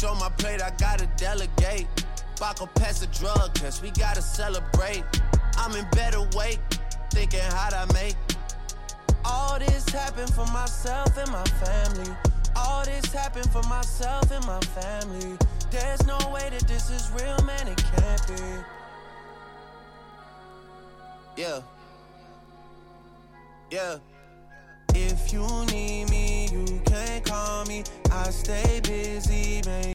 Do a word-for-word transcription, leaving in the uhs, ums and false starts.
much on my plate, I gotta delegate. Baco pass a drug test, we gotta celebrate. I'm in better weight, thinking how'd I make. All this happened for myself and my family. All this happened for myself and my family. There's no way that this is real, man, it can't be. Yeah. Yeah. If you need me, you can call me. I stay busy, man.